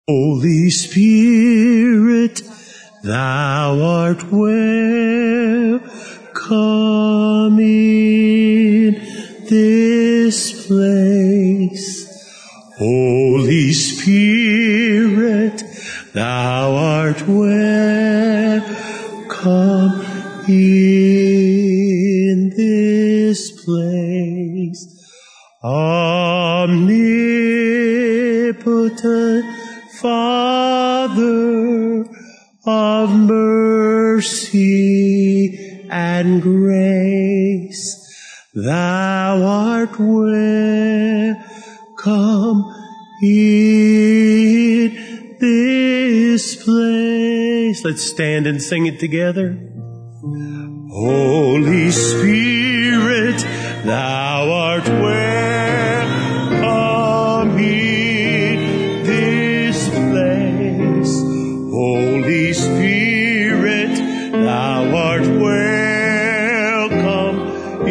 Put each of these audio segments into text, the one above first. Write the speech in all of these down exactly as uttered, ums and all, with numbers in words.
Holy Spirit, thou art welcome in this place. Holy Spirit, thou art welcome in this place. Omnipotent Father of mercy and grace, thou art welcome in this place. Let's stand and sing it together. Holy Spirit, thou art welcome in this place. Holy Spirit, thou art welcome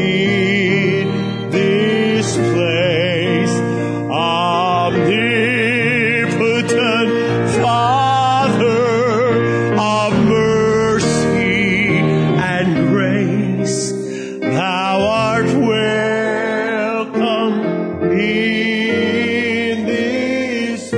in this place. Omnipotent Father of mercy and grace, thou art welcome in this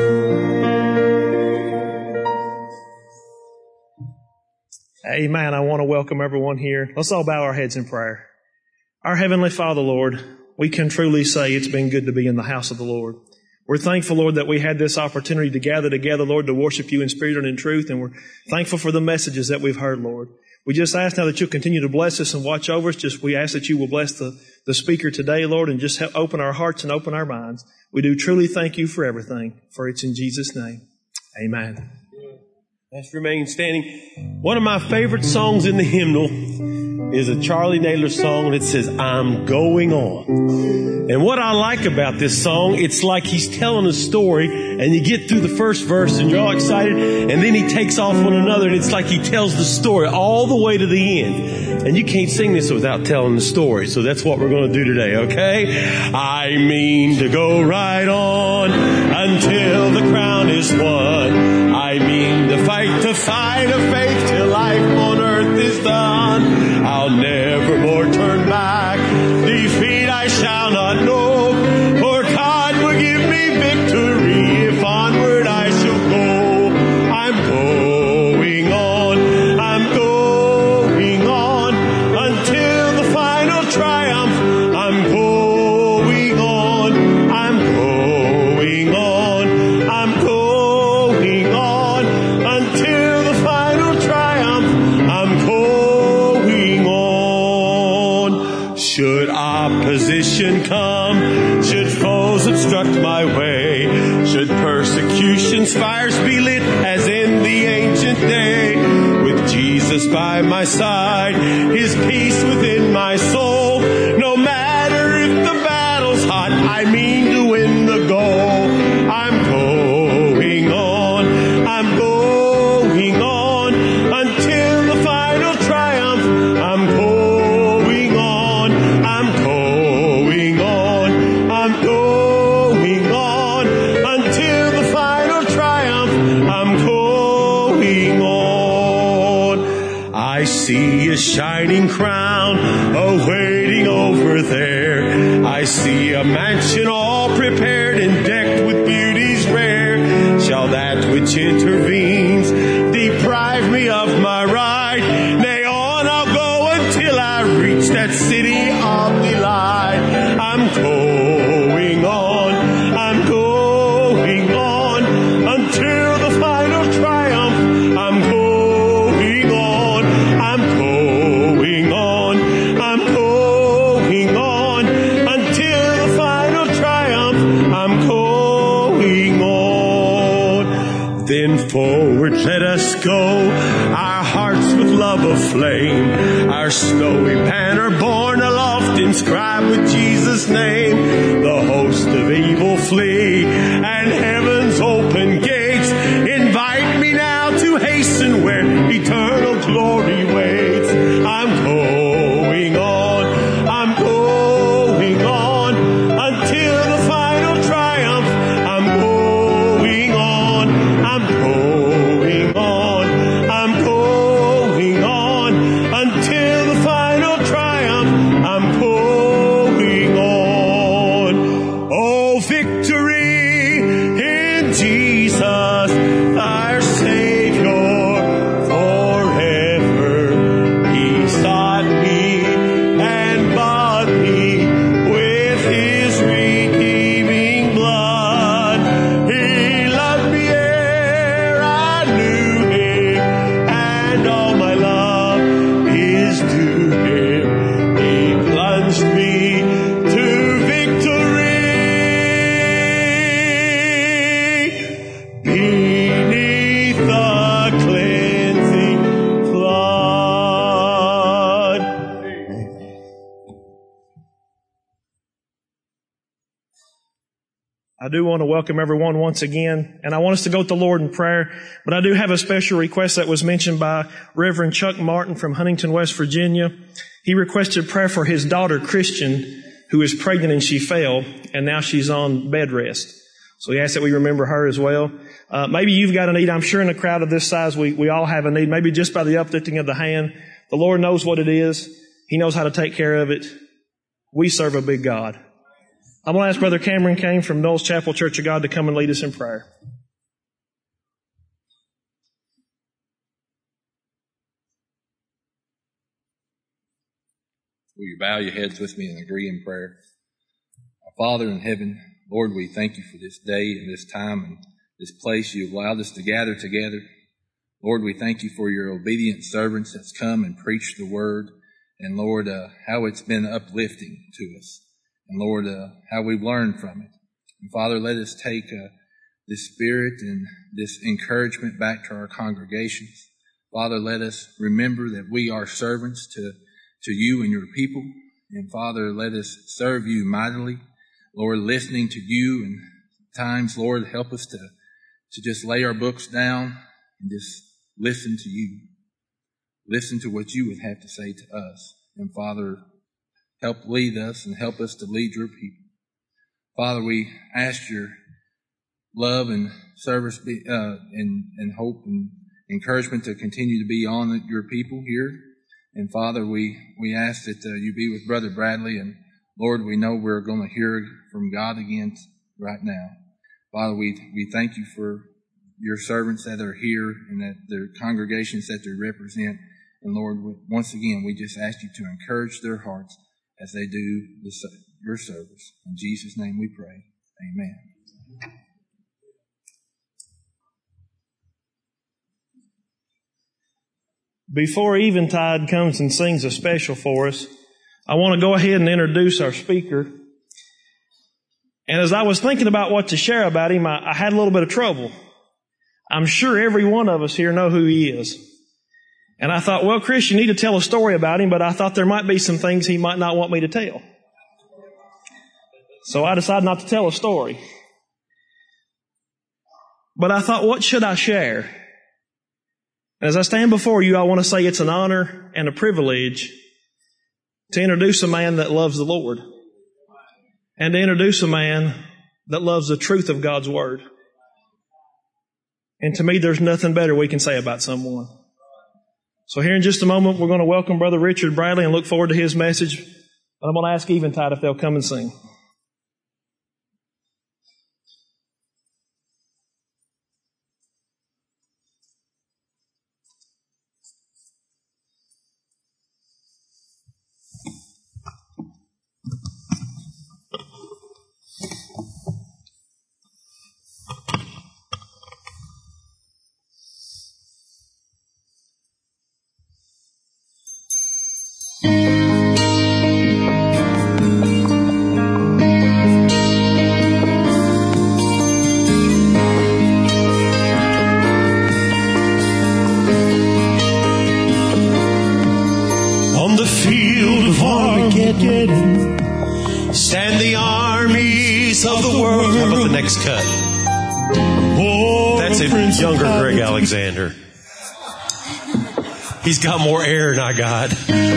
place. Amen. I want to welcome everyone here. Let's all bow our heads in prayer. Our Heavenly Father, Lord, we can truly say it's been good to be in the house of the Lord. We're thankful, Lord, that we had this opportunity to gather together, Lord, to worship you in spirit and in truth, and we're thankful for the messages that we've heard, Lord. We just ask now that you'll continue to bless us and watch over us. Just we ask that you will bless the, the speaker today, Lord, and just help open our hearts and open our minds. We do truly thank you for everything, for it's in Jesus' name. Amen. Let's remain standing. One of my favorite songs in the hymnal is a Charlie Naylor song that says, I'm going on. And what I like about this song, it's like he's telling a story, and you get through the first verse and you're all excited, and then he takes off on another, and it's like he tells the story all the way to the end. And you can't sing this without telling the story, so that's what we're going to do today, okay? I mean to go right on until the crown is won. I mean to fight the fight of faith till life on earth is done. I'll never more turn back. Defeat I shall not know. For God will give me victory if onward I shall go. I'm going on. I'm going on until the final triumph. I'm going on. I'm going on. I'm going on until the final triumph. I'm going on. Should opposition come, should foes obstruct my way, should persecution's fires be lit as in the ancient day, with Jesus by my side, His peace within my soul, no matter if the battle's hot, I mean to win the goal. I'm going on, I'm going on until the final triumph. I'm going on, I'm going on, I'm going on until the final triumph. I'm going on. I see a shining crown awaiting over there. I see a mansion all prepared and decked with beauties rare. Shall that which intervenes deprive me of my right? Nay, on I'll go until I reach that city of delight. I'm going on, I'm going on until the final triumph. I'm going on, I'm going on, I'm going on until the final triumph. I'm going on. Then forward let us go, our hearts with love aflame, our snowy banner borne aloft, inscribed with Jesus' name. The host of evil flee, and heaven's open gates invite me now to hasten where eternal glory waits. I'm going on, I'm going on until the final triumph. I'm going on, Jesus, our Savior forever. He sought me and bought me with His redeeming blood. He loved me ere I knew Him, and all my love is due Him. He plunged me to victory beneath the cleansing flood. I do want to welcome everyone once again, and I want us to go to the Lord in prayer, but I do have a special request that was mentioned by Reverend Chuck Martin from Huntington, West Virginia. He requested prayer for his daughter, Christian, who is pregnant and she fell, and now she's on bed rest. So he asked that we remember her as well. Uh, maybe you've got a need. I'm sure in a crowd of this size, we, we all have a need. Maybe just by the uplifting of the hand. The Lord knows what it is. He knows how to take care of it. We serve a big God. I'm going to ask Brother Cameron Kane from Knowles Chapel Church of God to come and lead us in prayer. Will you bow your heads with me and agree in prayer? Our Father in heaven, Lord, we thank you for this day and this time and this place you've allowed us to gather together. Lord, we thank you for your obedient servants that's come and preached the word. And Lord, uh, how it's been uplifting to us. And Lord, uh, how we've learned from it. And Father, let us take uh, this spirit and this encouragement back to our congregations. Father, let us remember that we are servants to, to you and your people. And Father, let us serve you mightily. Lord, listening to you, and times, Lord, help us to, to just lay our books down and just listen to you. Listen to what you would have to say to us. And Father, help lead us and help us to lead your people. Father, we ask your love and service be, uh, and, and hope and encouragement to continue to be on your people here. And Father, we, we ask that uh, you be with Brother Bradley. And Lord, we know we're going to hear from God again right now. Father, we, we thank you for your servants that are here and that their congregations that they represent. And Lord, once again, we just ask you to encourage their hearts as they do the, your service. In Jesus' name we pray. Amen. Before Eventide comes and sings a special for us, I want to go ahead and introduce our speaker. And as I was thinking about what to share about him, I, I had a little bit of trouble. I'm sure every one of us here know who he is. And I thought, well, Chris, you need to tell a story about him, but I thought there might be some things he might not want me to tell. So I decided not to tell a story. But I thought, what should I share? And as I stand before you, I want to say it's an honor and a privilege to introduce a man that loves the Lord and to introduce a man that loves the truth of God's Word. And to me, there's nothing better we can say about someone. So here in just a moment, we're going to welcome Brother Richard Bradley and look forward to his message. But I'm going to ask Eventide if they'll come and sing. Stand the armies of the world. How about the next cut? That's a younger Greg Alexander. He's got more air than I got.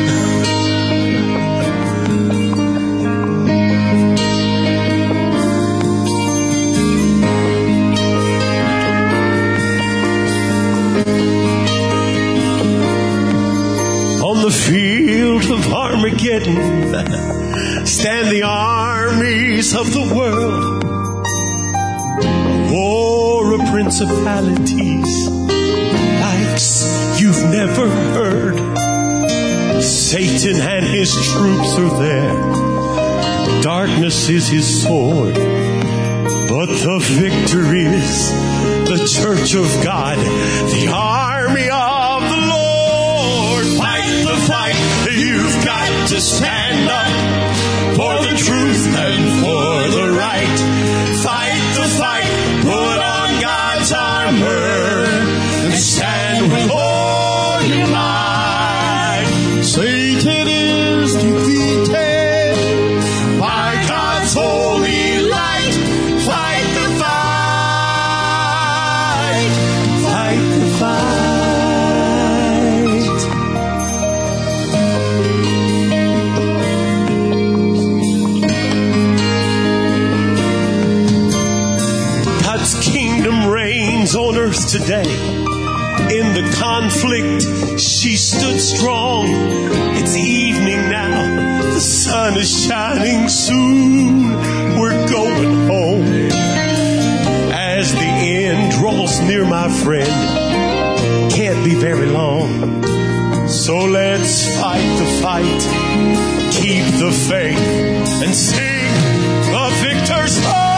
On the field of Armageddon, stand the armies of the world. For a principalities, likes you've never heard. Satan and his troops are there. Darkness is his sword, but the victor is the church of God, the army of the Lord. Fight the fight, you've got to stand up for the truth and for the right. Fight the fight, put on God's armor and stand with all your might. Satan is defeated by God's holy light. Fight the fight, fight the fight. God's kingdom reigns on earth today. In the conflict, she stood strong. It's evening now. The sun is shining soon. We're going home. As the end draws near, my friend, can't be very long. So let's fight the fight, keep the faith, and sing the victor's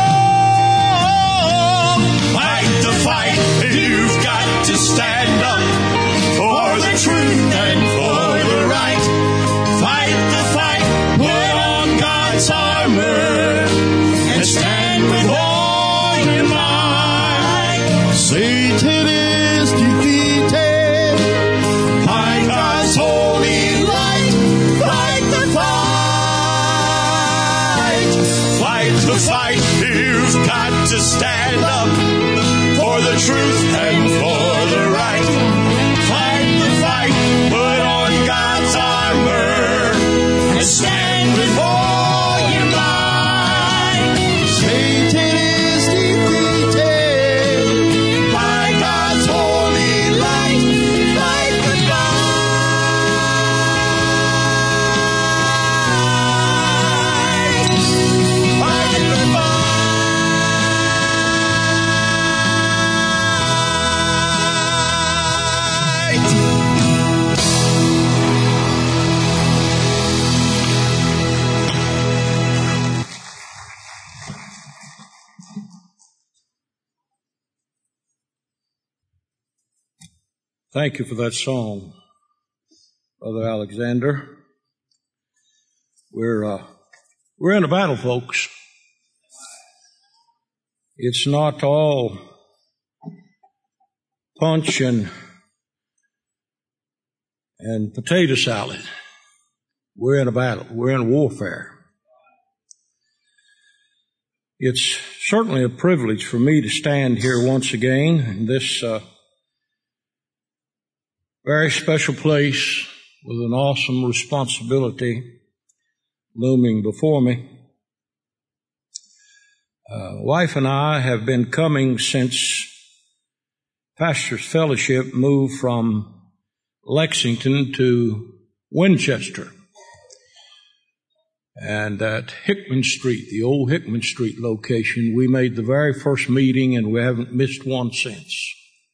song. Fight the fight, you've got to stand up for the truth and for the right. Fight the fight, put on God's armor and stand with all your might. Satan is defeated by God's holy light. Fight the fight, fight the fight, you've got to stand up for the truth and for the right. Fight the fight, put on God's armor and stand with all your might. Satan is defeated by God's holy light. Fight the fight, fight the fight. Thank you for that song, Brother Alexander. We're uh, we're in a battle, folks. It's not all punch and and potato salad. We're in a battle. We're in warfare. It's certainly a privilege for me to stand here once again in this uh, very special place with an awesome responsibility looming before me. Uh, wife and I have been coming since Pastor's Fellowship moved from Lexington to Winchester. And at Hickman Street, the old Hickman Street location, we made the very first meeting, and we haven't missed one since.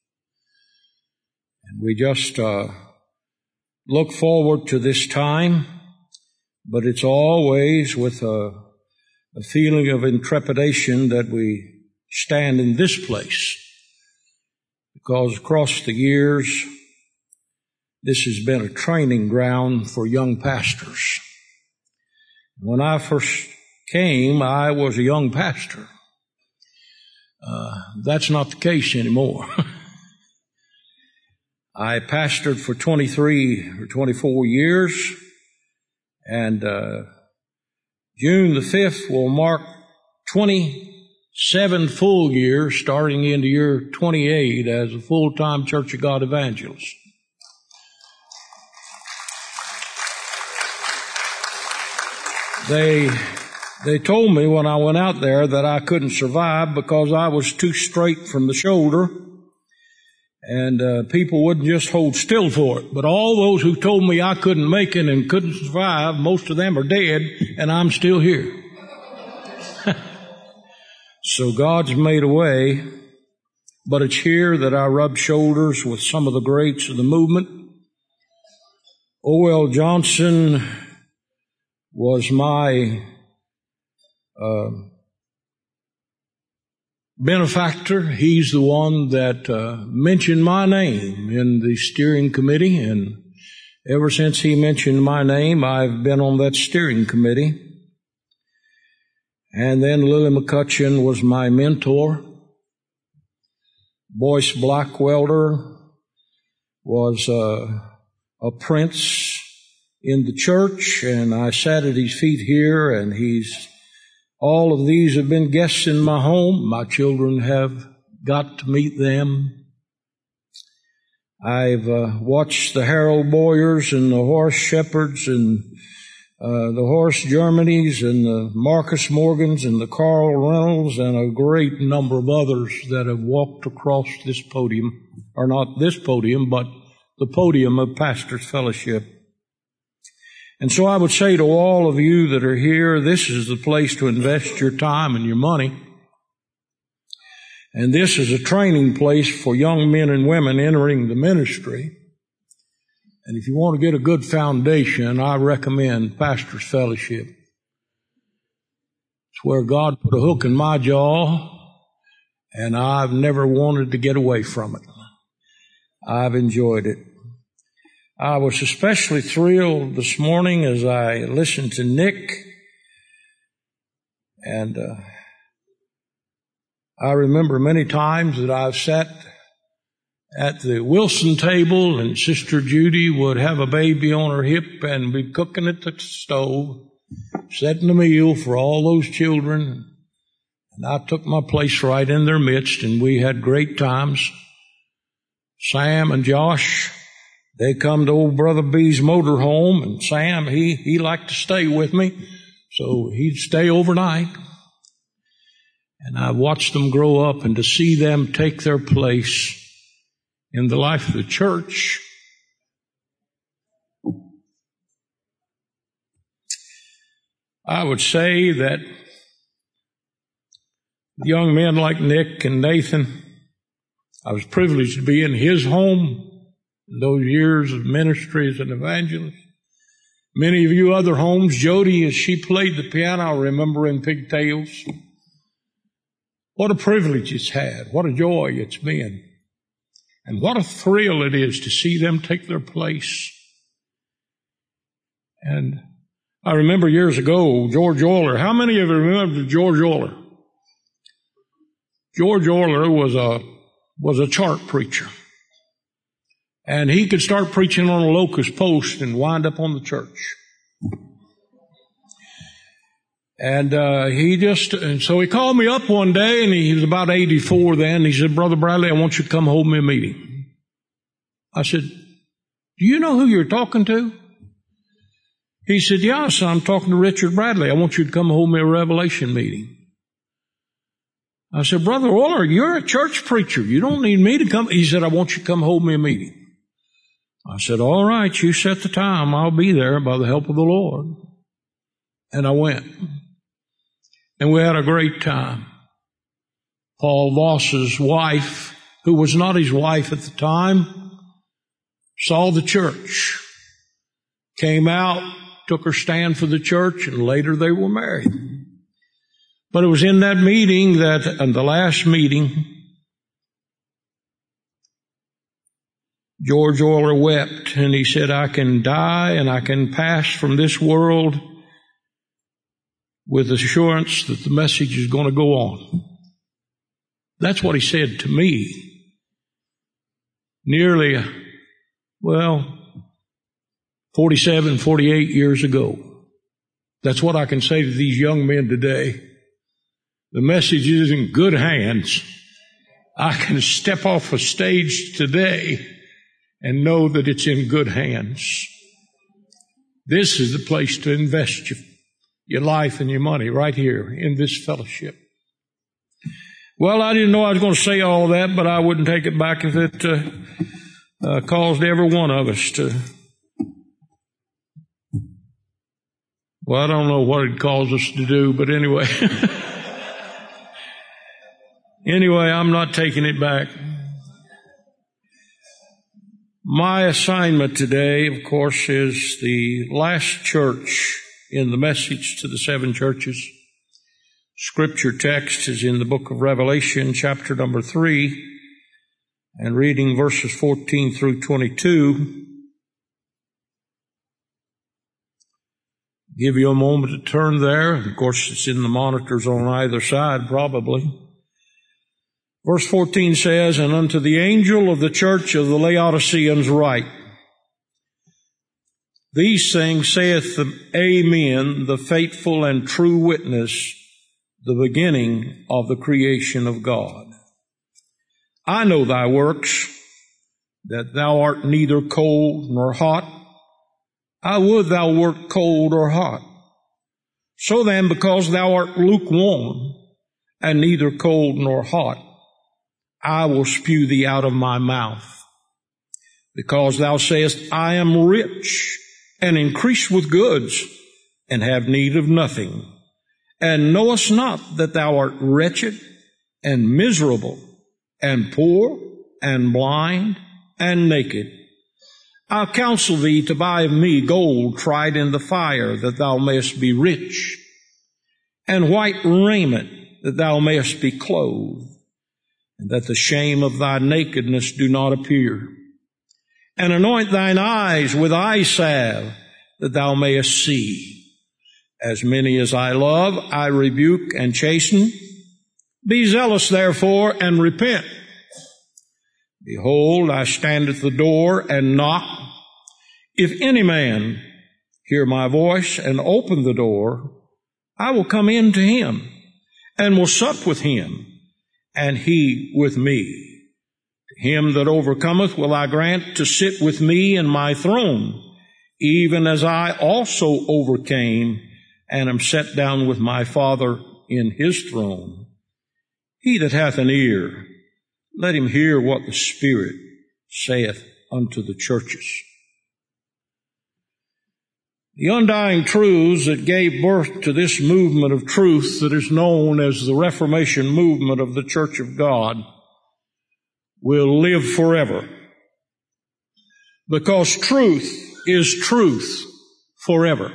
And we just uh, look forward to this time, but it's always with a, a feeling of intrepidation that we stand in this place, because across the years, this has been a training ground for young pastors. When I first came, I was a young pastor. Uh, that's not the case anymore. I pastored for twenty-three or twenty-four years, and uh, June the fifth will mark twenty-seven full years, starting into year twenty-eight as a full-time Church of God evangelist. They they told me when I went out there that I couldn't survive because I was too straight from the shoulder, and uh, people wouldn't just hold still for it. But all those who told me I couldn't make it and couldn't survive, most of them are dead, and I'm still here. So God's made a way. but it's here that I rub shoulders with some of the greats of the movement. O L Johnson was my uh, benefactor. He's the one that uh, mentioned my name in the steering committee, and ever since he mentioned my name, I've been on that steering committee. And then Lily McCutcheon was my mentor. Boyce Blackwelder was uh, a prince in the church, and I sat at his feet here, and he's, all of these have been guests in my home. My children have got to meet them. I've uh, watched the Harold Boyers and the Horace Shepherds and uh, the Horace Germanys and the Marcus Morgans and the Carl Reynolds and a great number of others that have walked across this podium, or not this podium, but the podium of Pastors Fellowship. And so I would say to all of you that are here, this is the place to invest your time and your money. And this is a training place for young men and women entering the ministry. And if you want to get a good foundation, I recommend Pastors Fellowship. It's where God put a hook in my jaw, and I've never wanted to get away from it. I've enjoyed it. I was especially thrilled this morning as I listened to Nick, and uh, I remember many times that I've sat at the Wilson table and Sister Judy would have a baby on her hip and be cooking at the stove, setting the meal for all those children. And I took my place right in their midst, and we had great times. Sam and Josh, they come to old Brother B's motorhome, and Sam, he, he liked to stay with me, so he'd stay overnight. And I watched them grow up, and to see them take their place in the life of the church, I would say that young men like Nick and Nathan, I was privileged to be in his home in those years of ministry as an evangelist. Many of you other homes, Jody, as she played the piano, I remember in Pigtails. What a privilege it's had. What a joy it's been. And what a thrill it is to see them take their place. And I remember years ago, George Euler. How many of you remember George Euler? George Euler was a, was a chart preacher. And he could start preaching on a locust post and wind up on the church. And uh he just, and so he called me up one day, and he, he was about eighty-four then. He said, Brother Bradley, I want you to come hold me a meeting. I said, do you know who you're talking to? He said, yeah, son, I'm talking to Richard Bradley. I want you to come hold me a revelation meeting. I said, Brother Euler, you're a church preacher. You don't need me to come. He said, I want you to come hold me a meeting. I said, all right, you set the time. I'll be there by the help of the Lord. And I went. And we had a great time. Paul Voss's wife, who was not his wife at the time, saw the church, came out, took her stand for the church, and later they were married. But it was in that meeting that, in the last meeting, George Euler wept, and he said, I can die and I can pass from this world with assurance that the message is going to go on. That's what he said to me. Nearly, well, forty-seven, forty-eight years ago. That's what I can say to these young men today. The message is in good hands. I can step off a stage today and know that it's in good hands. This is the place to invest your, your life and your money, right here in this fellowship. Well, I didn't know I was going to say all that, but I wouldn't take it back if it uh, uh, caused every one of us to. Well, I don't know what it caused us to do, but anyway. Anyway, I'm not taking it back. My assignment today, of course, is the last church in the message to the seven churches. Scripture text is in the book of Revelation, chapter number three, and reading verses fourteen through twenty-two. Give you a moment to turn there. Of course, it's in the monitors on either side, probably. Verse fourteen says, "And unto the angel of the church of the Laodiceans write, These things saith the Amen, the faithful and true witness, the beginning of the creation of God. I know thy works, that thou art neither cold nor hot. I would thou wert cold or hot. So then, because thou art lukewarm, and neither cold nor hot, I will spew thee out of my mouth. Because thou sayest, I am rich, and increase with goods, and have need of nothing, and knowest not that thou art wretched, and miserable, and poor, and blind, and naked. I'll counsel thee to buy of me gold tried in the fire, that thou mayest be rich, and white raiment, that thou mayest be clothed, and that the shame of thy nakedness do not appear. And anoint thine eyes with eye salve, that thou mayest see. As many as I love, I rebuke and chasten. Be zealous, therefore, and repent. Behold, I stand at the door and knock. If any man hear my voice and open the door, I will come in to him, and will sup with him, and he with me. To him that overcometh will I grant to sit with me in my throne, even as I also overcame, and am set down with my Father in his throne. He that hath an ear, let him hear what the Spirit saith unto the churches." The undying truths that gave birth to this movement of truth that is known as the Reformation movement of the Church of God will live forever. Because truth is truth forever.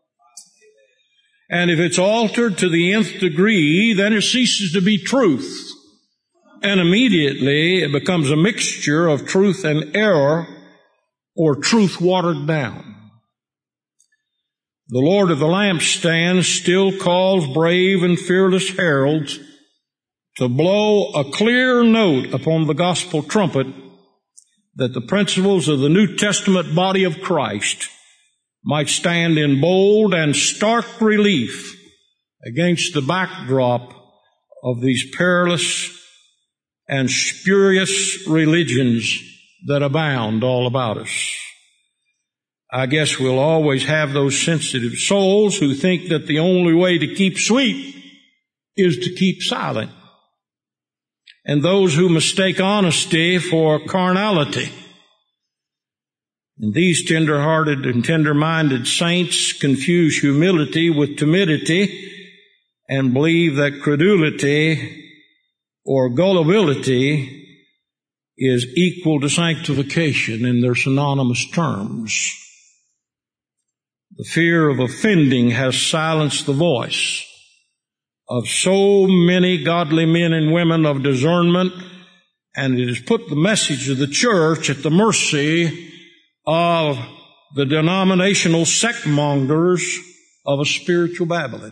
And if it's altered to the nth degree, then it ceases to be truth. And immediately it becomes a mixture of truth and error, or truth watered down. The Lord of the lampstands still calls brave and fearless heralds to blow a clear note upon the gospel trumpet that the principles of the New Testament body of Christ might stand in bold and stark relief against the backdrop of these perilous and spurious religions that abound all about us. I guess we'll always have those sensitive souls who think that the only way to keep sweet is to keep silent, and those who mistake honesty for carnality. And these tender-hearted and tender-minded saints confuse humility with timidity and believe that credulity or gullibility is equal to sanctification in their synonymous terms. The fear of offending has silenced the voice of so many godly men and women of discernment, and it has put the message of the church at the mercy of the denominational sectmongers of a spiritual Babylon.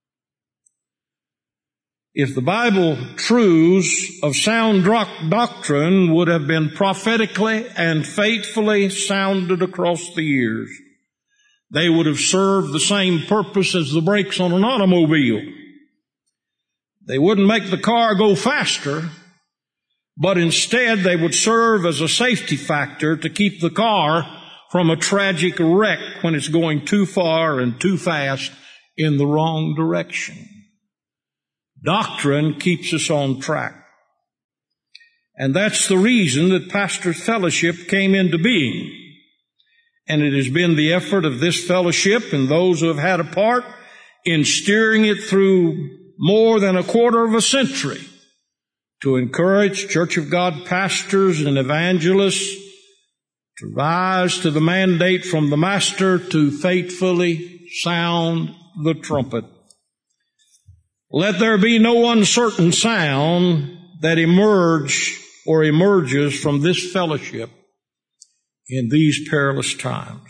If the Bible truths of sound doctrine would have been prophetically and faithfully sounded across the years, they would have served the same purpose as the brakes on an automobile. They wouldn't make the car go faster, but instead they would serve as a safety factor to keep the car from a tragic wreck when it's going too far and too fast in the wrong direction. Doctrine keeps us on track. And that's the reason that Pastors' Fellowship came into being. And it has been the effort of this fellowship and those who have had a part in steering it through more than a quarter of a century to encourage Church of God pastors and evangelists to rise to the mandate from the Master to faithfully sound the trumpet. Let there be no uncertain sound that emerge or emerges from this fellowship in these perilous times.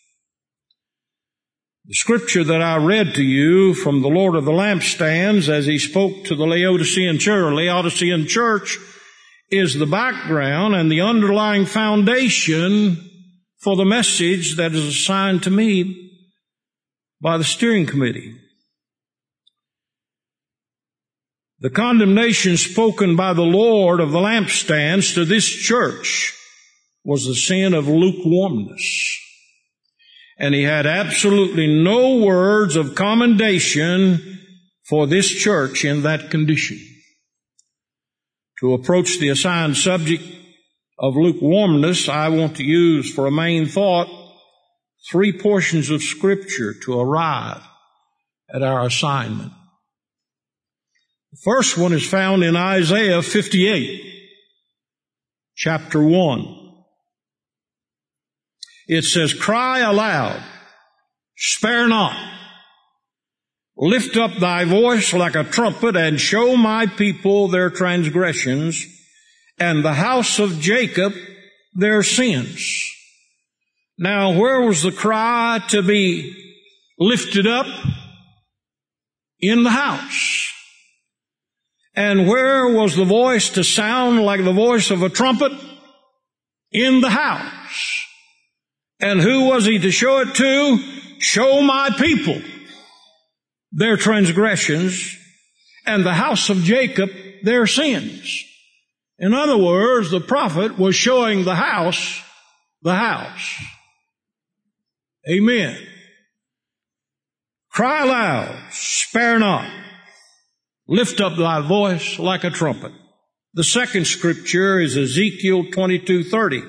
The scripture that I read to you from the Lord of the Lampstands as he spoke to the Laodicean church, Laodicean church is the background and the underlying foundation for the message that is assigned to me by the steering committee. The condemnation spoken by the Lord of the Lampstands to this church was the sin of lukewarmness. And he had absolutely no words of commendation for this church in that condition. To approach the assigned subject of lukewarmness, I want to use for a main thought three portions of Scripture to arrive at our assignment. The first one is found in Isaiah fifty-eight, chapter one. It says, "Cry aloud, spare not. Lift up thy voice like a trumpet, and show my people their transgressions, and the house of Jacob their sins." Now, where was the cry to be lifted up? In the house. And where was the voice to sound like the voice of a trumpet? In the house. And who was he to show it to? Show my people their transgressions, and the house of Jacob their sins. In other words, the prophet was showing the house, the house. Amen. Cry aloud, spare not. Lift up thy voice like a trumpet. The second scripture is Ezekiel twenty-two thirty.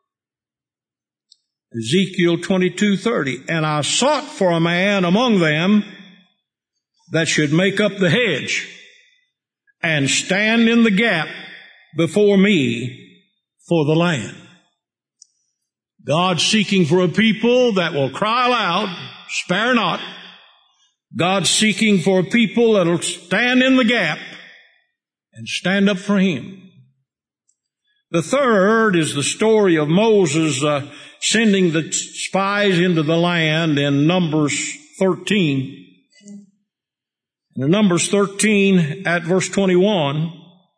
Ezekiel twenty-two thirty. "And I sought for a man among them that should make up the hedge and stand in the gap before me for the land." God seeking for a people that will cry aloud, spare not. God seeking for a people that will stand in the gap and stand up for Him. The third is the story of Moses uh, sending the spies into the land in Numbers thirteen. In Numbers thirteen at verse twenty-one,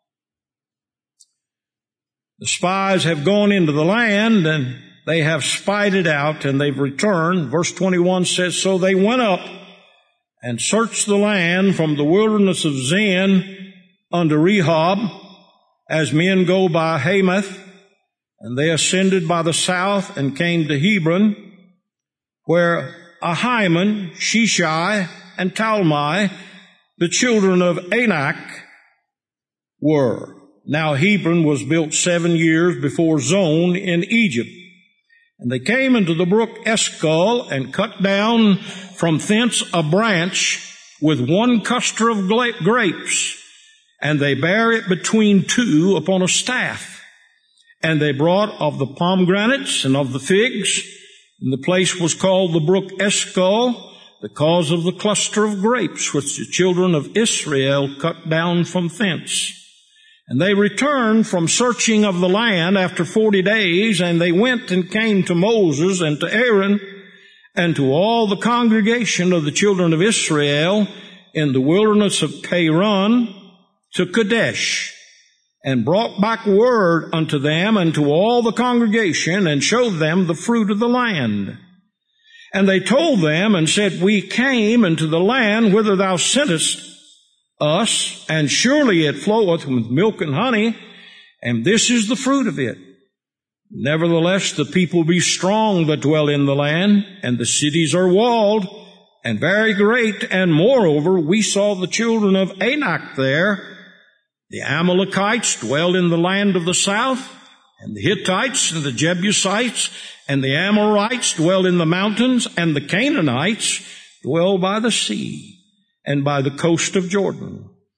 the spies have gone into the land and they have spied it out and they've returned. Verse twenty-one says, "So they went up and searched the land from the wilderness of Zin unto Rehob, as men go by Hamath, and they ascended by the south and came to Hebron, where Ahiman, Sheshai, and Talmai, the children of Anak, were. Now Hebron was built seven years before Zon in Egypt. And they came into the brook Eshcol and cut down from thence a branch with one cluster of grapes, and they bare it between two upon a staff. And they brought of the pomegranates and of the figs, and the place was called the brook Eshcol, because of the cluster of grapes which the children of Israel cut down from thence. And they returned from searching of the land after forty days, and they went and came to Moses and to Aaron and to all the congregation of the children of Israel in the wilderness of Paran to Kadesh, and brought back word unto them and to all the congregation, and showed them the fruit of the land. And they told them and said, We came into the land whither thou sentest us, and surely it floweth with milk and honey, and this is the fruit of it. Nevertheless, the people be strong that dwell in the land, and the cities are walled, and very great. And moreover, we saw the children of Anak there. The Amalekites dwell in the land of the south, and the Hittites and the Jebusites and the Amorites dwell in the mountains, and the Canaanites dwell by the sea and by the coast of Jordan.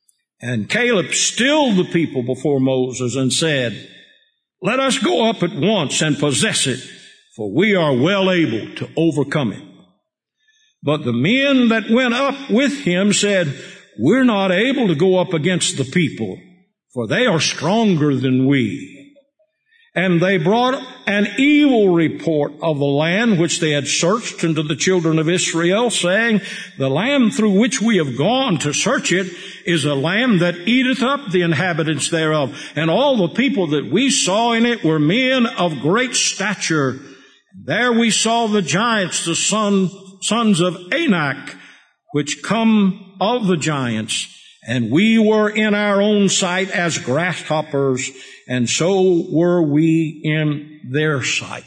And Caleb stilled the people before Moses and said, "Let us go up at once and possess it, for we are well able to overcome it." But the men that went up with him said, "We're not able to go up against the people, for they are stronger than we." And they brought an evil report of the land which they had searched unto the children of Israel, saying, "The land through which we have gone to search it is a land that eateth up the inhabitants thereof. And all the people that we saw in it were men of great stature. There we saw the giants, the son, sons of Anak, which come of the giants. And we were in our own sight as grasshoppers, and so were we in their sight."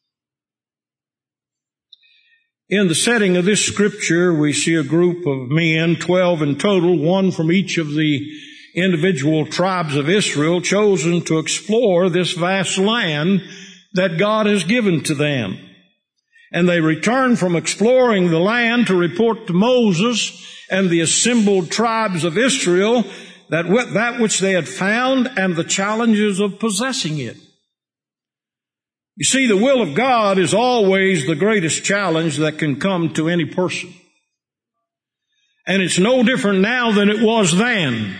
In the setting of this scripture, we see a group of men, twelve in total, one from each of the individual tribes of Israel, chosen to explore this vast land that God has given to them. And they return from exploring the land to report to Moses and the assembled tribes of Israel that that which they had found and the challenges of possessing it. You see, the will of God is always the greatest challenge that can come to any person. And it's no different now than it was then.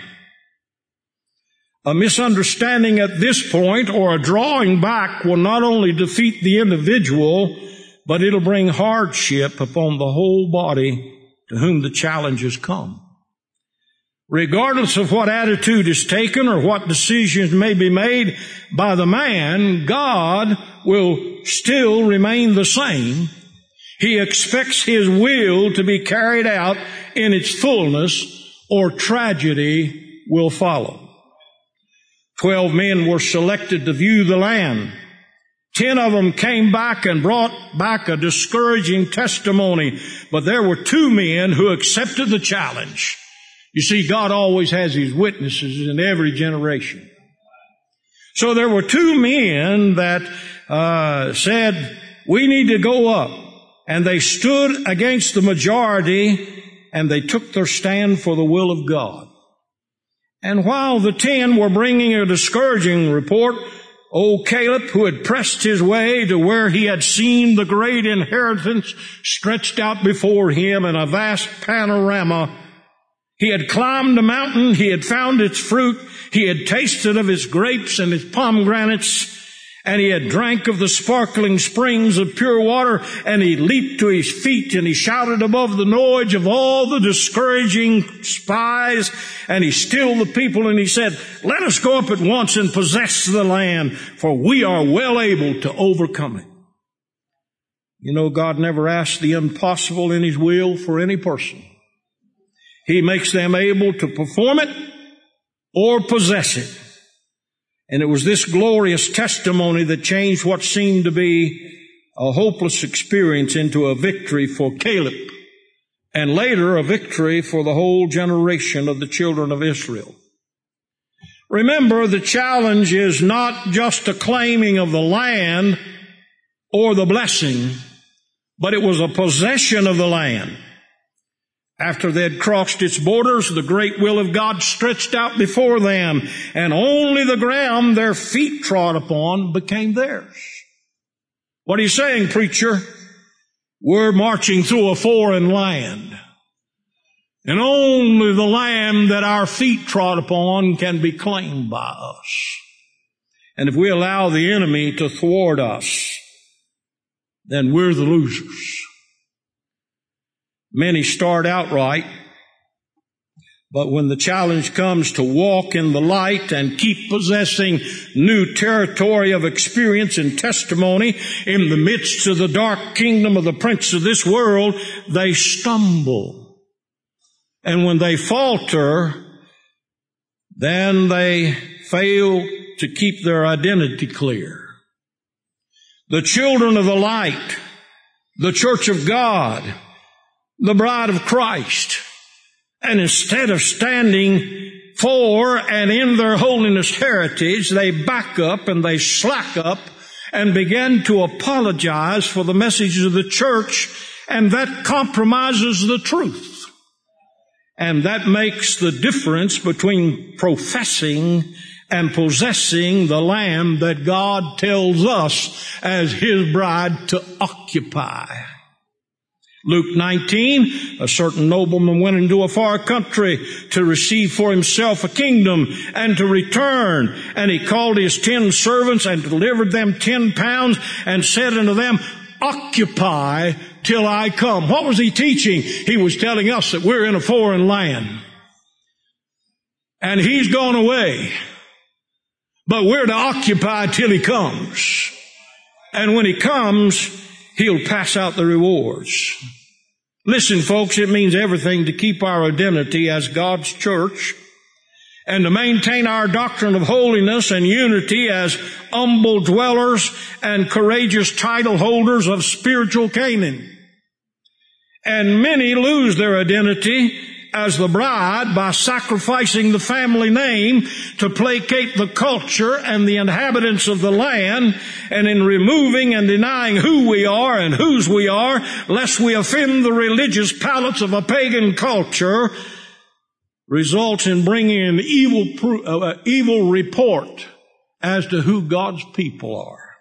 A misunderstanding at this point or a drawing back will not only defeat the individual, but it'll bring hardship upon the whole body to whom the challenges come. Regardless of what attitude is taken or what decisions may be made by the man, God will still remain the same. He expects His will to be carried out in its fullness, or tragedy will follow. Twelve men were selected to view the land. Ten of them came back and brought back a discouraging testimony, but there were two men who accepted the challenge. You see, God always has His witnesses in every generation. So there were two men that uh, said, "We need to go up." And they stood against the majority, and they took their stand for the will of God. And while the ten were bringing a discouraging report, old Caleb, who had pressed his way to where he had seen the great inheritance stretched out before him in a vast panorama, he had climbed the mountain, he had found its fruit, he had tasted of its grapes and its pomegranates, and he had drank of the sparkling springs of pure water, and he leaped to his feet and he shouted above the noise of all the discouraging spies, and he stilled the people and he said, "Let us go up at once and possess the land, for we are well able to overcome it." You know, God never asks the impossible in His will for any person. He makes them able to perform it or possess it. And it was this glorious testimony that changed what seemed to be a hopeless experience into a victory for Caleb, and later a victory for the whole generation of the children of Israel. Remember, the challenge is not just a claiming of the land or the blessing, but it was a possession of the land. After they had crossed its borders, the great will of God stretched out before them, and only the ground their feet trod upon became theirs. What are you saying, preacher? We're marching through a foreign land, and only the land that our feet trod upon can be claimed by us. And if we allow the enemy to thwart us, then we're the losers. Many start out right, but when the challenge comes to walk in the light and keep possessing new territory of experience and testimony in the midst of the dark kingdom of the prince of this world, they stumble. And when they falter, then they fail to keep their identity clear. The children of the light, the church of God, the bride of Christ, and instead of standing for and in their holiness heritage, they back up and they slack up and begin to apologize for the message of the church, and that compromises the truth. And that makes the difference between professing and possessing the land that God tells us as His bride to occupy. Luke nineteen, a certain nobleman went into a far country to receive for himself a kingdom and to return. And he called his ten servants and delivered them ten pounds and said unto them, occupy till I come. What was he teaching? He was telling us that we're in a foreign land. And He's gone away. But we're to occupy till He comes. And when He comes, He'll pass out the rewards. Listen, folks, it means everything to keep our identity as God's church and to maintain our doctrine of holiness and unity as humble dwellers and courageous title holders of spiritual Canaan. And many lose their identity as the bride by sacrificing the family name to placate the culture and the inhabitants of the land, and in removing and denying who we are and whose we are, lest we offend the religious palates of a pagan culture, results in bringing an evil, uh, evil report as to who God's people are.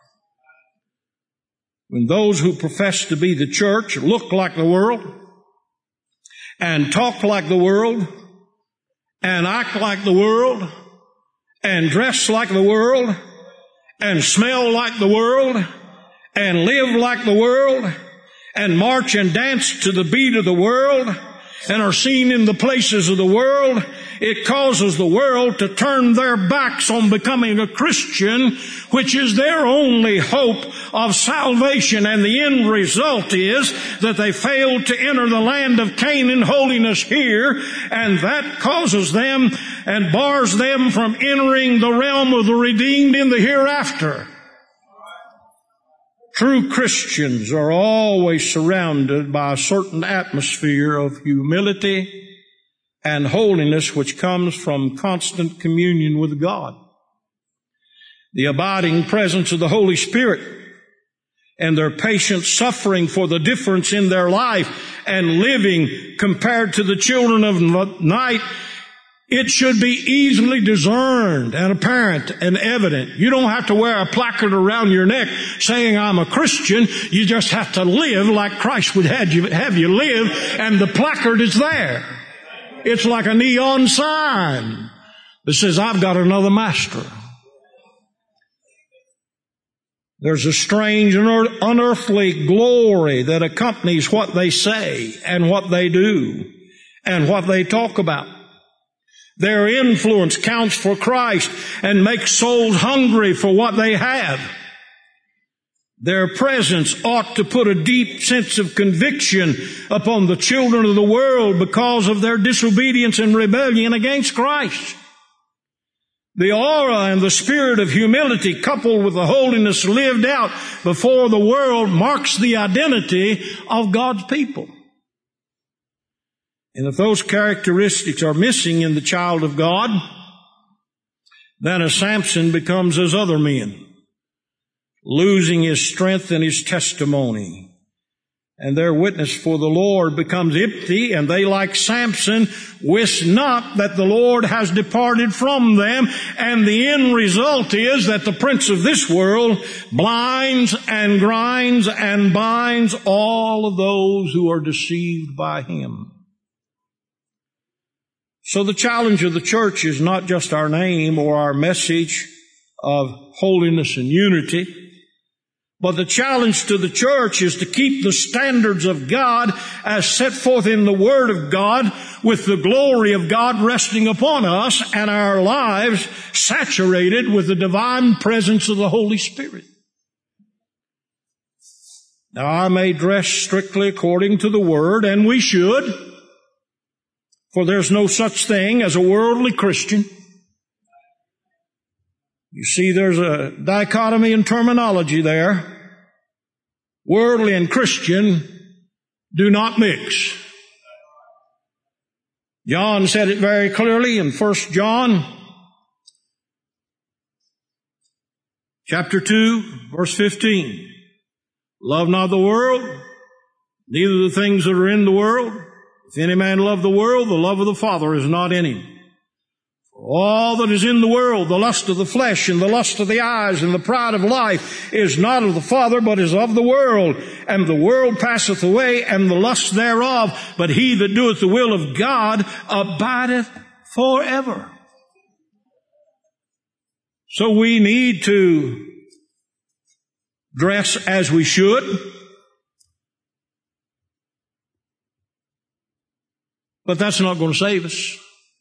When those who profess to be the church look like the world, and talk like the world, and act like the world, and dress like the world, and smell like the world, and live like the world, and march and dance to the beat of the world, and are seen in the places of the world, it causes the world to turn their backs on becoming a Christian, which is their only hope of salvation. And the end result is that they fail to enter the land of Canaan holiness here, and that causes them and bars them from entering the realm of the redeemed in the hereafter. True Christians are always surrounded by a certain atmosphere of humility and holiness which comes from constant communion with God. The abiding presence of the Holy Spirit and their patient suffering for the difference in their life and living compared to the children of night, it should be easily discerned and apparent and evident. You don't have to wear a placard around your neck saying, I'm a Christian. You just have to live like Christ would have you, have you live, and the placard is there. It's like a neon sign that says, I've got another master. There's a strange and unearthly glory that accompanies what they say and what they do and what they talk about. Their influence counts for Christ and makes souls hungry for what they have. Their presence ought to put a deep sense of conviction upon the children of the world because of their disobedience and rebellion against Christ. The aura and the spirit of humility coupled with the holiness lived out before the world marks the identity of God's people. And if those characteristics are missing in the child of God, then a Samson becomes as other men, losing his strength and his testimony. And their witness for the Lord becomes empty, and they, like Samson, wist not that the Lord has departed from them. And the end result is that the prince of this world blinds and grinds and binds all of those who are deceived by him. So the challenge of the church is not just our name or our message of holiness and unity, but the challenge to the church is to keep the standards of God as set forth in the Word of God, with the glory of God resting upon us and our lives saturated with the divine presence of the Holy Spirit. Now, I may dress strictly according to the Word, and we should, for there's no such thing as a worldly Christian. You see, there's a dichotomy in terminology there. Worldly and Christian do not mix. John said it very clearly in First John chapter two, verse fifteen. Love not the world, neither the things that are in the world. If any man love the world, the love of the Father is not in him. For all that is in the world, the lust of the flesh and the lust of the eyes and the pride of life is not of the Father, but is of the world. And the world passeth away and the lust thereof, but he that doeth the will of God abideth forever. So we need to dress as we should. But that's not going to save us.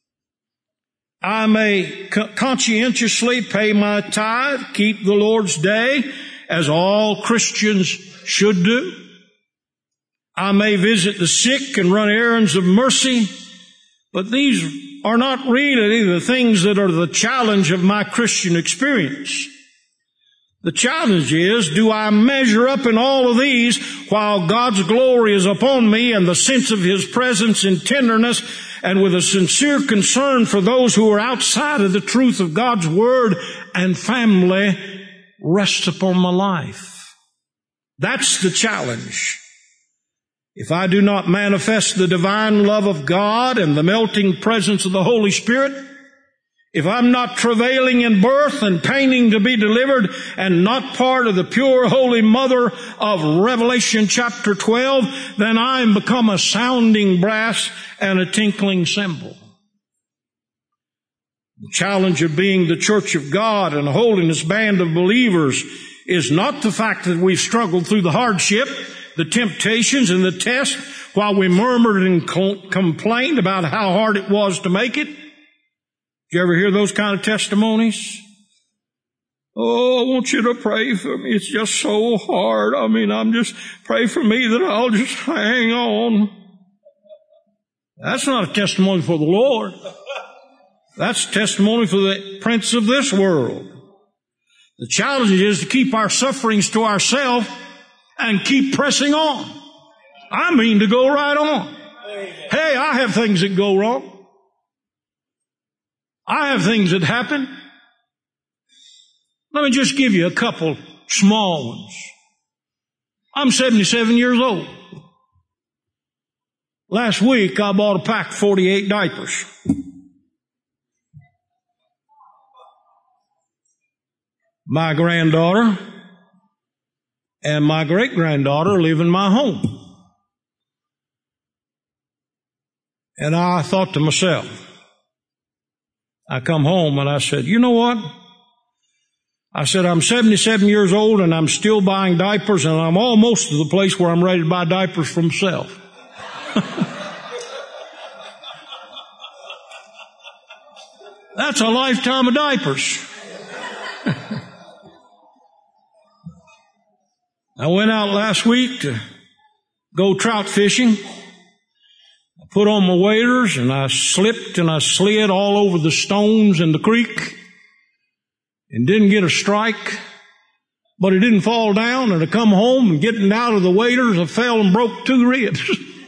I may conscientiously pay my tithe, keep the Lord's day, as all Christians should do. I may visit the sick and run errands of mercy, but these are not really the things that are the challenge of my Christian experience. The challenge is, do I measure up in all of these while God's glory is upon me and the sense of His presence in tenderness and with a sincere concern for those who are outside of the truth of God's Word and family rests upon my life? That's the challenge. If I do not manifest the divine love of God and the melting presence of the Holy Spirit, if I'm not travailing in birth and paining to be delivered and not part of the pure holy mother of Revelation chapter twelve, then I'm become a sounding brass and a tinkling cymbal. The challenge of being the church of God and a holiness band of believers is not the fact that we've struggled through the hardship, the temptations, and the tests while we murmured and complained about how hard it was to make it. Did you ever hear those kind of testimonies? Oh, I want you to pray for me. It's just so hard. I mean, I'm just, pray for me that I'll just hang on. That's not a testimony for the Lord. That's a testimony for the prince of this world. The challenge is to keep our sufferings to ourselves and keep pressing on. I mean to go right on. Hey, I have things that go wrong. I have things that happen. Let me just give you a couple small ones. I'm seventy-seven years old. Last week I bought a pack of forty-eight diapers. My granddaughter and my great-granddaughter live in my home. And I thought to myself, I come home and I said, you know what? I said, I'm seventy-seven years old and I'm still buying diapers and I'm almost to the place where I'm ready to buy diapers for myself. That's a lifetime of diapers. I went out last week to go trout fishing. I put on my waders and I slipped and I slid all over the stones in the creek and didn't get a strike, but it didn't fall down. And I come home and getting out of the waders, I fell and broke two ribs.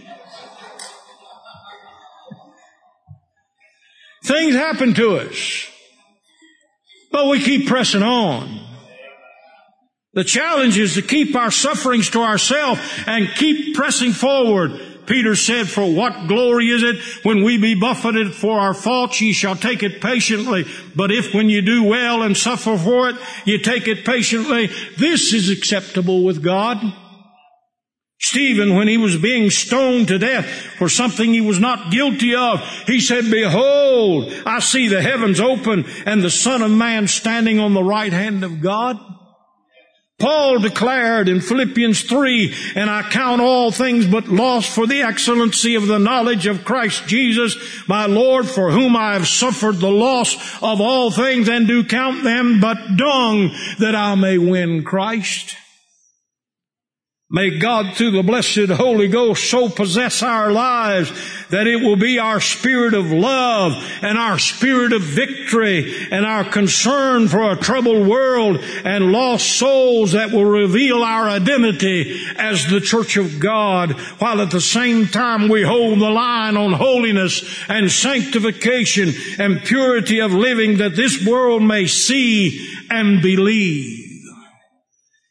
Things happen to us, but we keep pressing on. The challenge is to keep our sufferings to ourselves and keep pressing forward. Peter said, for what glory is it when we be buffeted for our faults, ye shall take it patiently. But if when you do well and suffer for it, you take it patiently, this is acceptable with God. Stephen, when he was being stoned to death for something he was not guilty of, he said, behold, I see the heavens open and the Son of Man standing on the right hand of God. Paul declared in Philippians three, and I count all things but loss for the excellency of the knowledge of Christ Jesus, my Lord, for whom I have suffered the loss of all things, and do count them but dung, that I may win Christ. May God, through the blessed Holy Ghost, so possess our lives that it will be our spirit of love and our spirit of victory and our concern for a troubled world and lost souls that will reveal our identity as the church of God, while at the same time we hold the line on holiness and sanctification and purity of living, that this world may see and believe.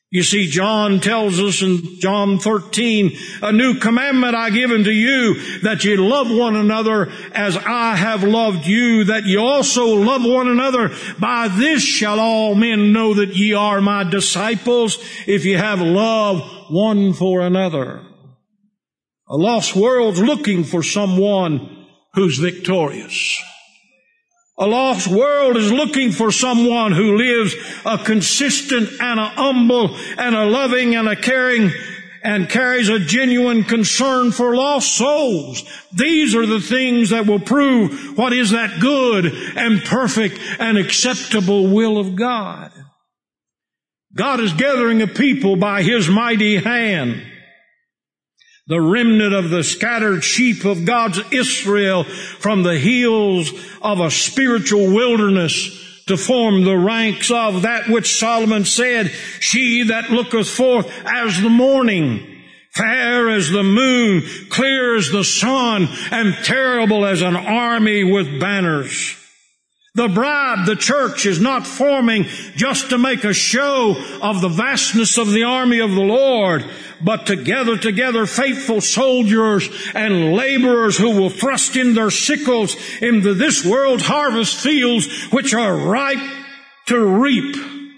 You see, John tells us in John thirteen, a new commandment I give unto you, that ye love one another as I have loved you, that ye also love one another. By this shall all men know that ye are my disciples, if ye have love one for another. A lost world's looking for someone who's victorious. A lost world is looking for someone who lives a consistent and a humble and a loving and a caring and carries a genuine concern for lost souls. These are the things that will prove what is that good and perfect and acceptable will of God. God is gathering a people by His mighty hand. The remnant of the scattered sheep of God's Israel from the hills of a spiritual wilderness to form the ranks of that which Solomon said, she that looketh forth as the morning, fair as the moon, clear as the sun, and terrible as an army with banners. The bride, the church, is not forming just to make a show of the vastness of the army of the Lord, but to gather together faithful soldiers and laborers who will thrust in their sickles into this world's harvest fields, which are ripe to reap.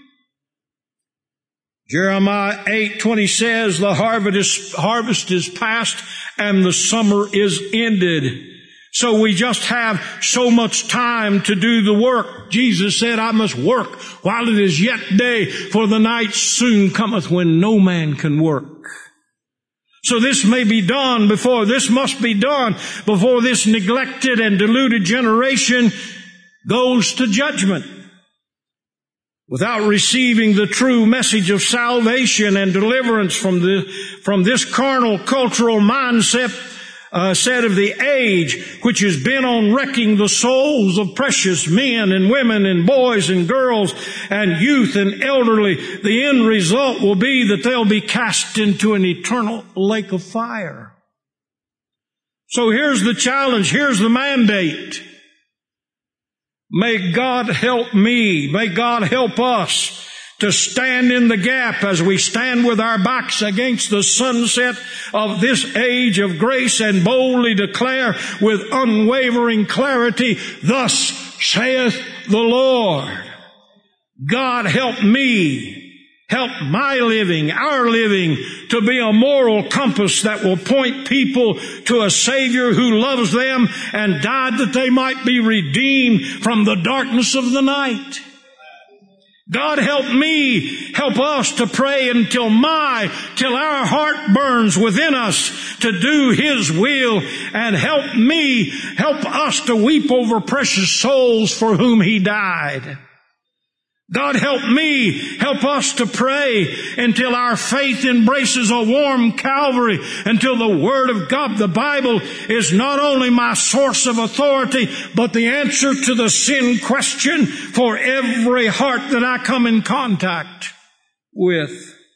Jeremiah eight twenty says, the harvest is, harvest is past and the summer is ended. So we just have so much time to do the work. Jesus said, I must work while it is yet day, for the night soon cometh when no man can work. So this may be done before, this must be done before this neglected and deluded generation goes to judgment. Without receiving the true message of salvation and deliverance from the, from this carnal cultural mindset, Uh, said of the age, which is bent on wrecking the souls of precious men and women and boys and girls and youth and elderly, the end result will be that they'll be cast into an eternal lake of fire. So here's the challenge, here's the mandate. May God help me, may God help us to stand in the gap as we stand with our backs against the sunset of this age of grace and boldly declare with unwavering clarity, thus saith the Lord. God help me, help my living, our living, to be a moral compass that will point people to a Savior who loves them and died that they might be redeemed from the darkness of the night. God help me, help us to pray until my, till our heart burns within us to do His will, and help me, help us to weep over precious souls for whom He died. God help me, help us to pray until our faith embraces a warm Calvary, until the Word of God, the Bible, is not only my source of authority, but the answer to the sin question for every heart that I come in contact with.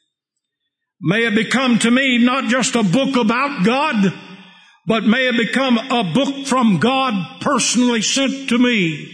May it become to me not just a book about God, but may it become a book from God personally sent to me.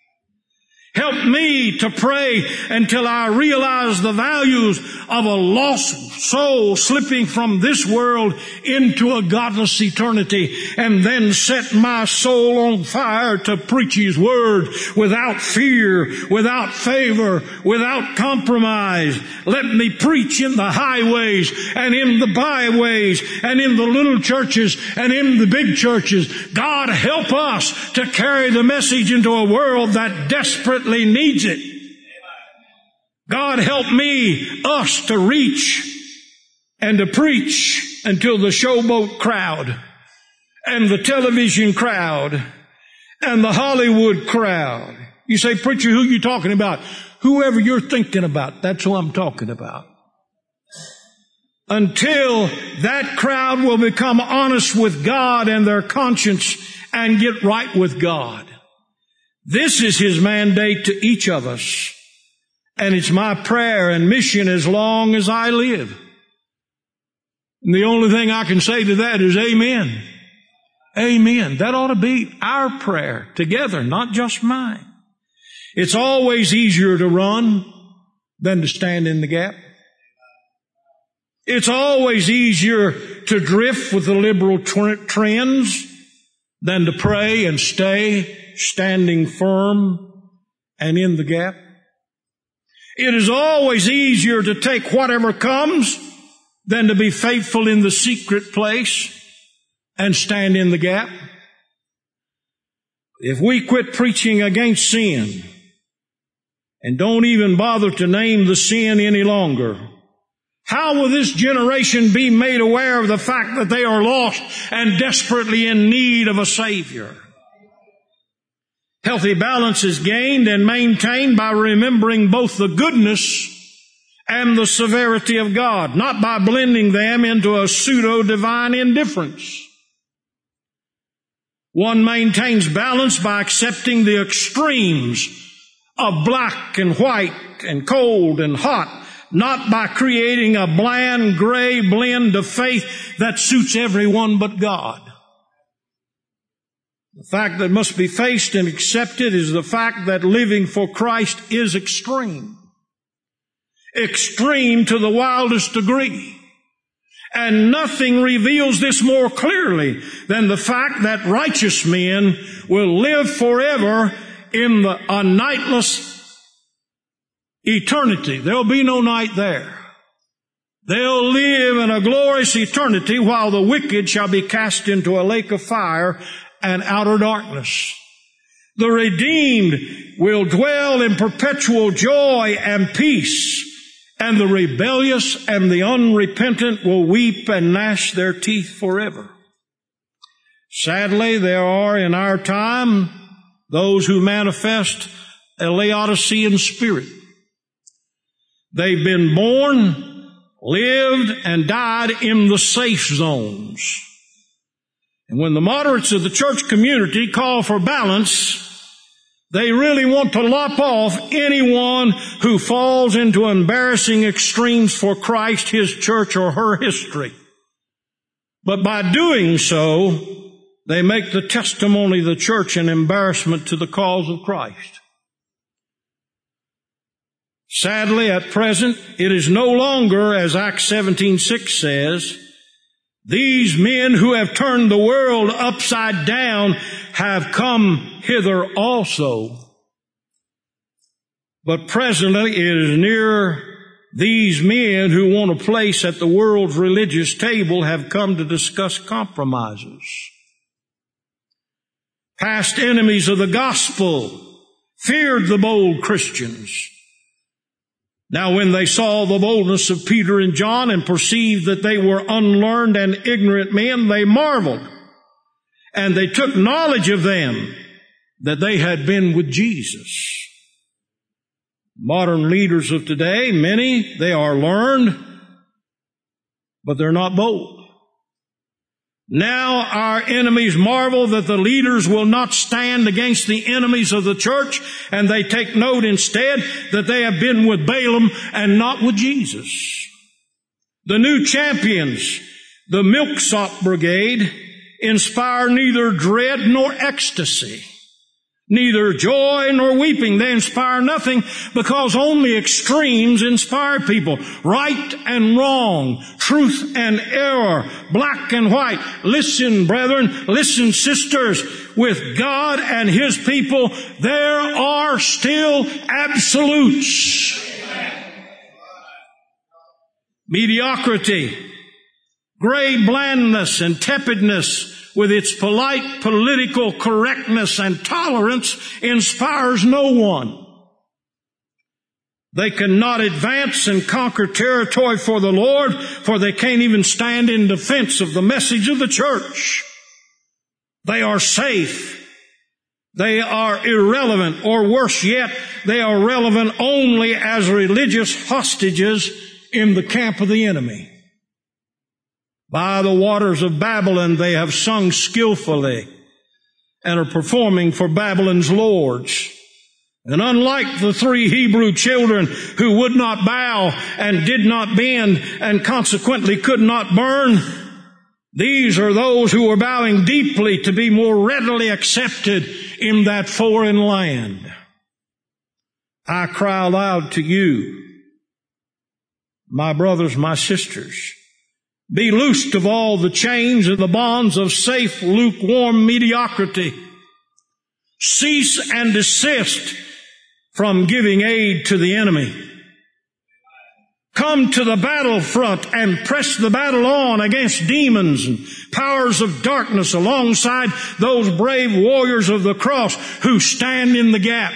Help me to pray until I realize the values of a lost soul slipping from this world into a godless eternity, and then set my soul on fire to preach His Word without fear, without favor, without compromise. Let me preach in the highways and in the byways and in the little churches and in the big churches. God help us to carry the message into a world that desperately needs it. God help me, us to reach and to preach until the showboat crowd and the television crowd and the Hollywood crowd. You say, preacher, who are you talking about? Whoever you're thinking about, that's who I'm talking about. Until that crowd will become honest with God and their conscience and get right with God. This is His mandate to each of us. And it's my prayer and mission as long as I live. And the only thing I can say to that is amen. Amen. That ought to be our prayer together, not just mine. It's always easier to run than to stand in the gap. It's always easier to drift with the liberal trends than to pray and stay standing firm and in the gap. It is always easier to take whatever comes than to be faithful in the secret place and stand in the gap. If we quit preaching against sin and don't even bother to name the sin any longer, how will this generation be made aware of the fact that they are lost and desperately in need of a Savior? Healthy balance is gained and maintained by remembering both the goodness and the severity of God, not by blending them into a pseudo-divine indifference. One maintains balance by accepting the extremes of black and white and cold and hot, not by creating a bland gray blend of faith that suits everyone but God. The fact that must be faced and accepted is the fact that living for Christ is extreme. Extreme to the wildest degree. And nothing reveals this more clearly than the fact that righteous men will live forever in the, a nightless eternity. There'll be no night there. They'll live in a glorious eternity while the wicked shall be cast into a lake of fire and outer darkness. The redeemed will dwell in perpetual joy and peace, and the rebellious and the unrepentant will weep and gnash their teeth forever. Sadly, there are in our time those who manifest a Laodicean spirit. They've been born, lived, and died in the safe zones. And when the moderates of the church community call for balance, they really want to lop off anyone who falls into embarrassing extremes for Christ, His church, or her history. But by doing so, they make the testimony of the church an embarrassment to the cause of Christ. Sadly, at present, it is no longer, as Acts seventeen six says, these men who have turned the world upside down have come hither also. But presently it is near these men who want a place at the world's religious table have come to discuss compromises. Past enemies of the gospel feared the bold Christians. Now when they saw the boldness of Peter and John and perceived that they were unlearned and ignorant men, they marveled. And they took knowledge of them that they had been with Jesus. Modern leaders of today, many, they are learned, but they're not bold. Now our enemies marvel that the leaders will not stand against the enemies of the church, and they take note instead that they have been with Balaam and not with Jesus. The new champions, the Milksop Brigade, inspire neither dread nor ecstasy, neither joy nor weeping. They inspire nothing because only extremes inspire people. Right and wrong, truth and error, black and white. Listen, brethren, listen, sisters, with God and His people, there are still absolutes. Mediocrity, gray blandness and tepidness with its polite political correctness and tolerance inspires no one. They cannot advance and conquer territory for the Lord, for they can't even stand in defense of the message of the church. They are safe. They are irrelevant, or worse yet, they are relevant only as religious hostages in the camp of the enemy. By the waters of Babylon they have sung skillfully and are performing for Babylon's lords. And unlike the three Hebrew children who would not bow and did not bend and consequently could not burn, these are those who are bowing deeply to be more readily accepted in that foreign land. I cry aloud to you, my brothers, my sisters, be loosed of all the chains and the bonds of safe, lukewarm mediocrity. Cease and desist from giving aid to the enemy. Come to the battlefront and press the battle on against demons and powers of darkness alongside those brave warriors of the cross who stand in the gap.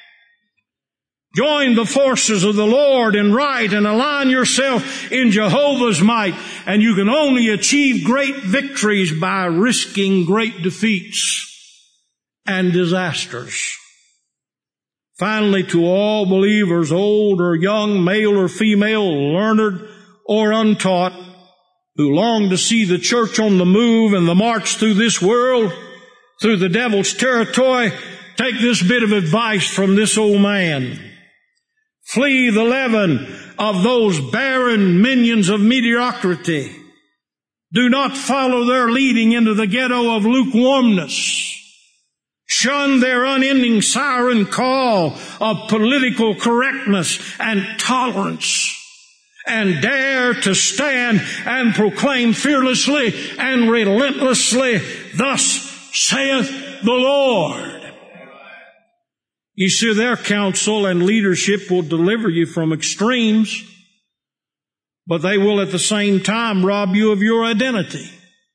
Join the forces of the Lord in right and align yourself in Jehovah's might, and you can only achieve great victories by risking great defeats and disasters. Finally, to all believers, old or young, male or female, learned or untaught, who long to see the church on the move and the march through this world, through the devil's territory, take this bit of advice from this old man. Flee the leaven of those barren minions of mediocrity. Do not follow their leading into the ghetto of lukewarmness. Shun their unending siren call of political correctness and tolerance, and dare to stand and proclaim fearlessly and relentlessly, "Thus saith the Lord." You see, their counsel and leadership will deliver you from extremes, but they will at the same time rob you of your identity.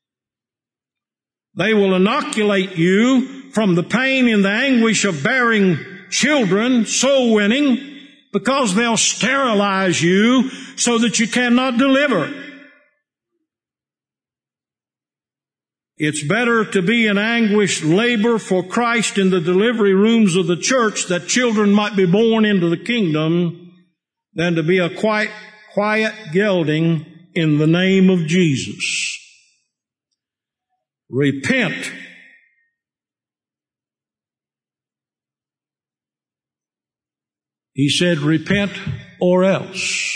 They will inoculate you from the pain and the anguish of bearing children, soul winning, because they'll sterilize you so that you cannot deliver. It's better to be in anguished labor for Christ in the delivery rooms of the church that children might be born into the kingdom than to be a quiet, quiet gelding in the name of Jesus. Repent. He said, repent or else.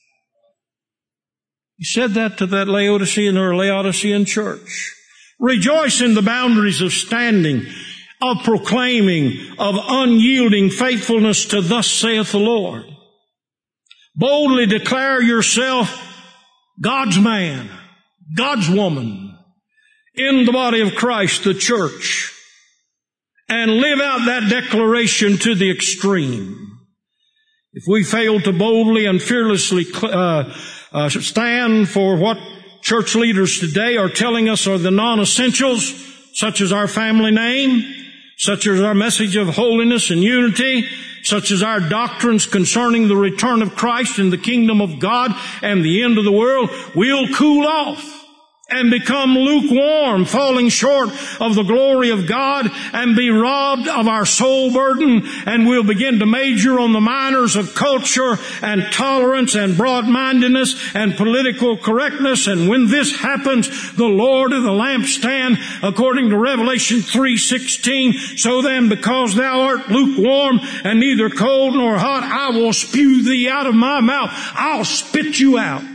He said that to that Laodicean or Laodicean church. Rejoice in the boundaries of standing, of proclaiming, of unyielding faithfulness to thus saith the Lord. Boldly declare yourself God's man, God's woman, in the body of Christ, the church, and live out that declaration to the extreme. If we fail to boldly and fearlessly uh, uh, stand for what church leaders today are telling us are the non-essentials, such as our family name, such as our message of holiness and unity, such as our doctrines concerning the return of Christ and the kingdom of God and the end of the world, we'll cool off and become lukewarm, falling short of the glory of God, and be robbed of our soul burden, and we'll begin to major on the minors of culture and tolerance and broad-mindedness and political correctness. And when this happens, the Lord of the lampstand, according to Revelation three sixteen, so then because thou art lukewarm and neither cold nor hot, I will spew thee out of my mouth. I'll spit you out.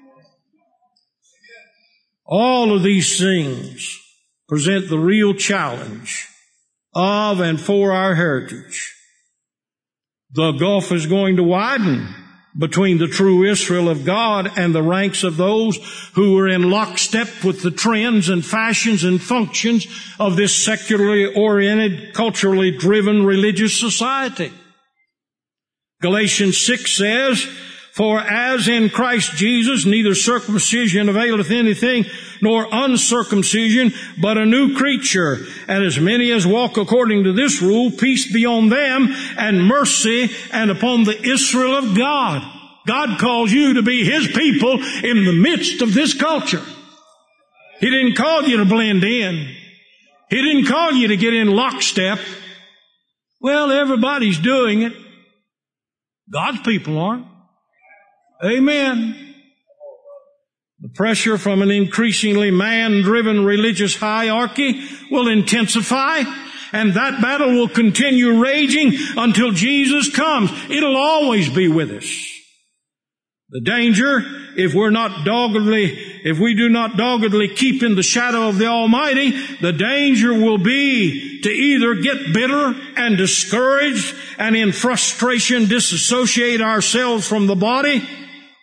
All of these things present the real challenge of and for our heritage. The gulf is going to widen between the true Israel of God and the ranks of those who are in lockstep with the trends and fashions and functions of this secularly oriented, culturally driven religious society. Galatians six says, "For as in Christ Jesus neither circumcision availeth anything, nor uncircumcision, but a new creature. And as many as walk according to this rule, peace be on them, and mercy, and upon the Israel of God." God calls you to be His people in the midst of this culture. He didn't call you to blend in. He didn't call you to get in lockstep. Well, everybody's doing it. God's people aren't. Amen. The pressure from an increasingly man-driven religious hierarchy will intensify, and that battle will continue raging until Jesus comes. It'll always be with us. The danger, if we're not doggedly, if we do not doggedly keep in the shadow of the Almighty, the danger will be to either get bitter and discouraged and in frustration disassociate ourselves from the body,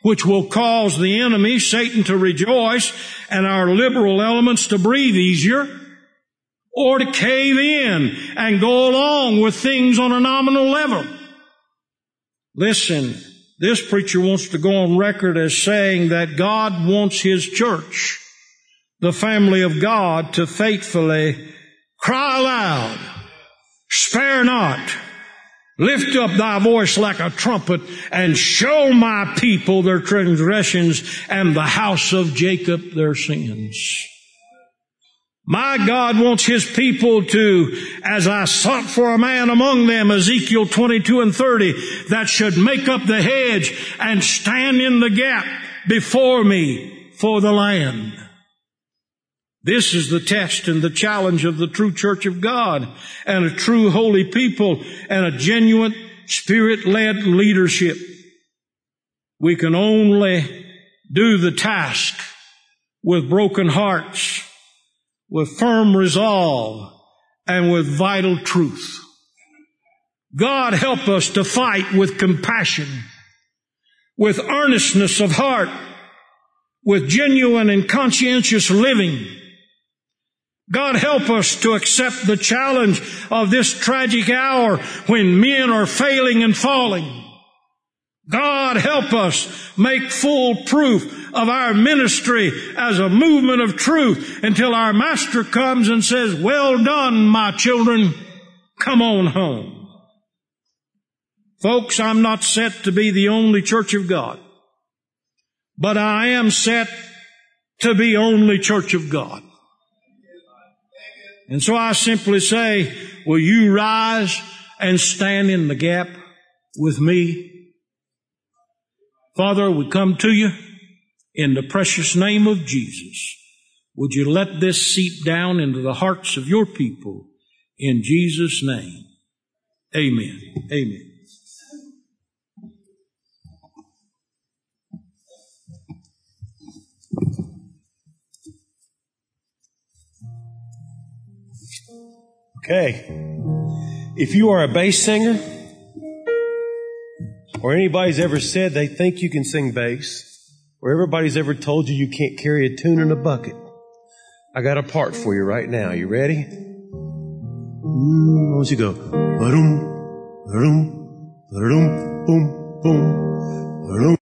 which will cause the enemy, Satan, to rejoice and our liberal elements to breathe easier, or to cave in and go along with things on a nominal level. Listen, this preacher wants to go on record as saying that God wants His church, the family of God, to faithfully cry aloud, spare not, lift up thy voice like a trumpet, and show my people their transgressions and the house of Jacob their sins. My God wants His people to, as I sought for a man among them, Ezekiel twenty-two and thirty, that should make up the hedge and stand in the gap before me for the land. This is the test and the challenge of the true church of God and a true holy people and a genuine Spirit-led leadership. We can only do the task with broken hearts, with firm resolve, and with vital truth. God help us to fight with compassion, with earnestness of heart, with genuine and conscientious living. God help us to accept the challenge of this tragic hour when men are failing and falling. God help us make full proof of our ministry as a movement of truth until our Master comes and says, "Well done, my children, come on home." Folks, I'm not set to be the only church of God, but I am set to be only church of God. And so I simply say, will you rise and stand in the gap with me? Father, we come to you in the precious name of Jesus. Would you let this seep down into the hearts of your people in Jesus' name? Amen. Amen. Okay. If you are a bass singer, or anybody's ever said they think you can sing bass, or everybody's ever told you you can't carry a tune in a bucket, I got a part for you right now. You ready? Mm, once you go, ba-dum, ba-dum, ba-dum, boom, boom, ba-dum.